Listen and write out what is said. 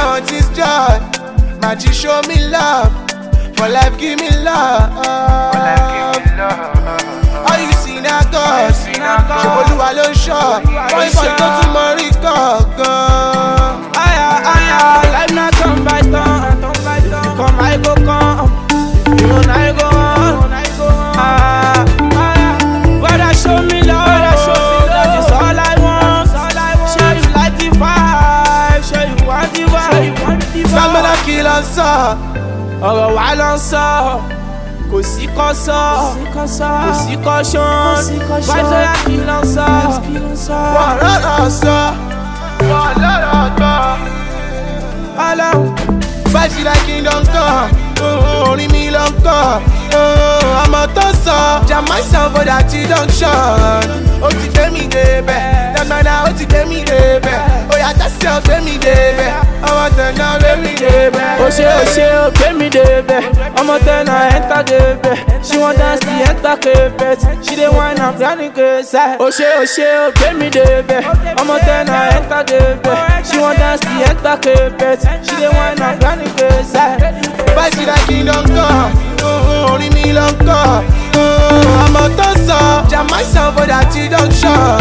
want is joy. Magic show me love. For life give me love. All you see now God. Ṣèbolúwa ló ń ṣọ́. Boy tó tún mọ rí gangan. Life na turn by turn. Come I go come. You know I go on. Brother show me love. That is all I want. Show you like the vibe. Show you want the vibe. Sambala kí ló ń sọ? Ọ̀rọ̀ wa ló ń sọ. Kò sí kọ́sọ́. Kò sí kọ́ṣán. Vibes ọ̀yà kí ló ń sọ. Wọ́n lọ́rọ̀ sọ. Wọ́n lọ́rọ̀ gbọ́. Ọlọ́run. Vibes like kingdom come. Orin mi ló ń kọ́. Ọmọ tó sọ. Jam myself for that junction. Ó ti gbé mi débẹ̀. Dàgbàdà ó ti gbé mi débẹ̀. Ó yá tẹ́sí ọ̀ gbé mi débẹ̀. Ọmọ tẹ̀nà gbé mi débẹ̀. Ó ṣe ó gbé mi débẹ̀. Ọmọ tẹ̀nà enter débẹ̀. She wan dance the enter carpet. She dey whine and planning case. Ó ṣe ó gbé mi débẹ̀. Ọmọ tẹ̀nà enter débẹ̀. She wan dance the enter carpet. She dey whine and planning case. Vibes like kingdom come. Orin mi ló ń kọ́. Ọmọ tó sọ. Jam myself for that junction.